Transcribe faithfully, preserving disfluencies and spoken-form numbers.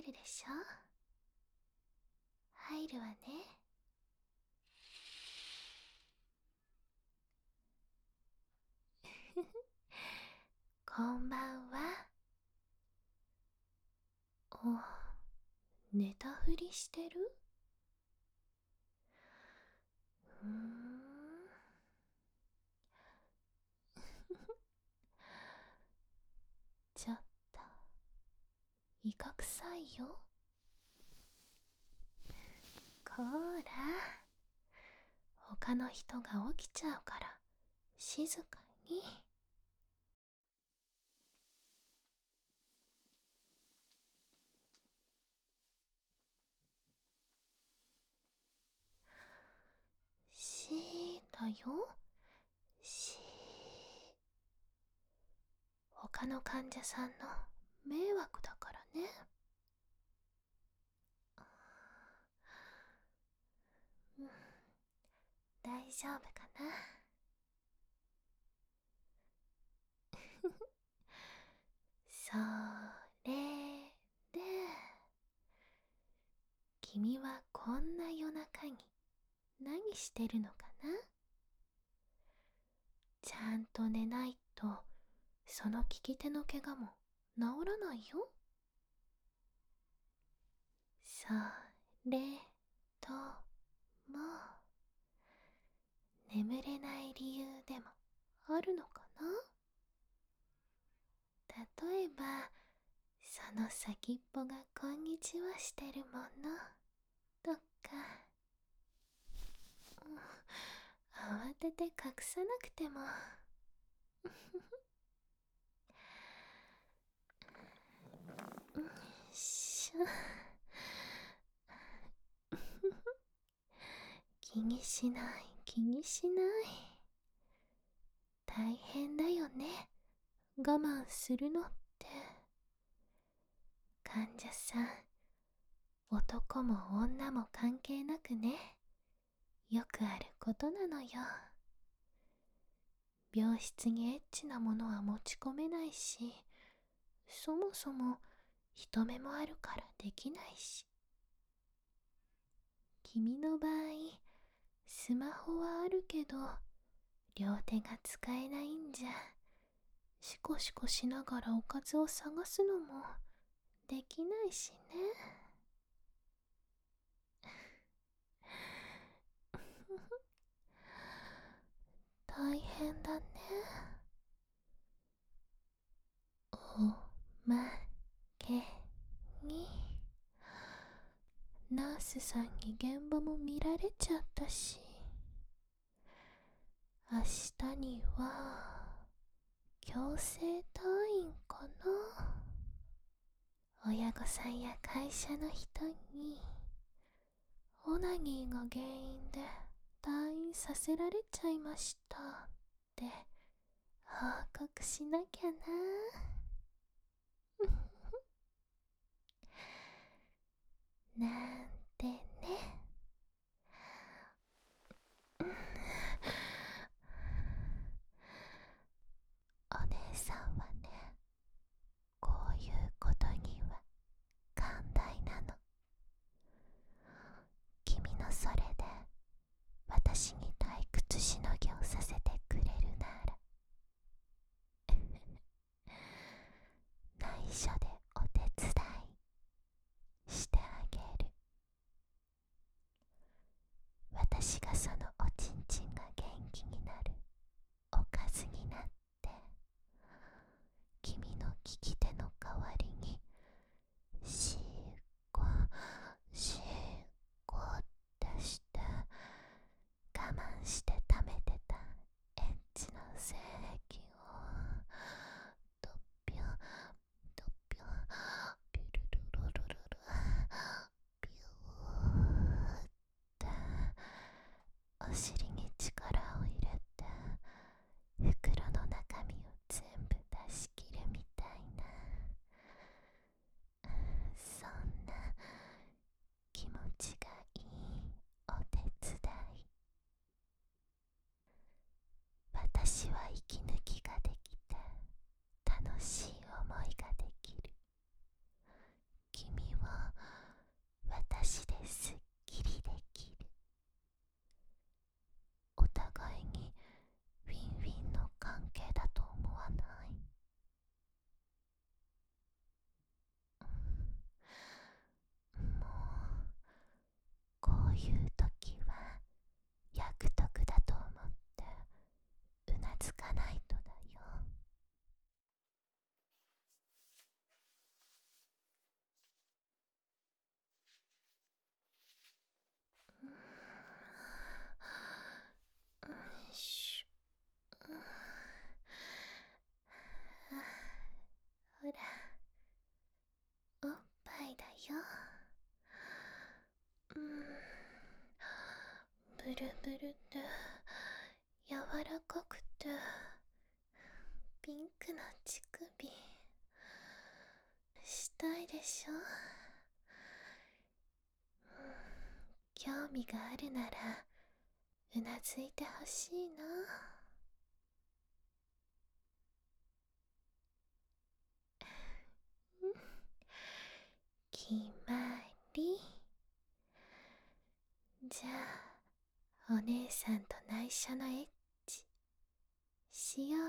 るでしょ。入るわね。こんばんは。お、寝たふりしてる？うーん。ちょっといかくさいよ。こーら、他の人が起きちゃうから静かに。しーだよ。しー。他の患者さんの迷惑だからね。うん、大丈夫かな。それで、君はこんな夜中に何してるのかな。ちゃんと寝ないとその利き手の怪我も治らないよ。それとも眠れない理由でもあるのかな。例えばその先っぽがこんにちはしてるものとか、うん、慌てて隠さなくても。よいしょ。気にしない気にしない。大変だよね、我慢するのって。患者さん、男も女も関係なくね、よくあることなのよ。病室にエッチなものは持ち込めないし、そもそも人目もあるからできないし。君の場合、スマホはあるけど両手が使えないんじゃ、シコシコしながらおかずを探すのもできないしね。大変だね。おまけにナースさんに現場も見られちゃったし、明日には強制退院かな。親御さんや会社の人にオナニーが原因で退院させられちゃいましたって報告しなきゃな。なんてね。お姉さんはね、こういうことには寛大なの。君のそれで私に退屈しのぎをさせてくれるなら内緒でお手伝いしてあげる。 すっきりできる。お互いにウィンウィンの関係だと思わない？もうこういう時は役得だと思ってうなずかないとだよ。よし。ほら、おっぱいだよ。うん、ブルブルで柔らかくてピンクの乳首したいでしょ？興味があるならうなずいてほしいな。決まり。じゃあお姉さんと内緒のエッチしよう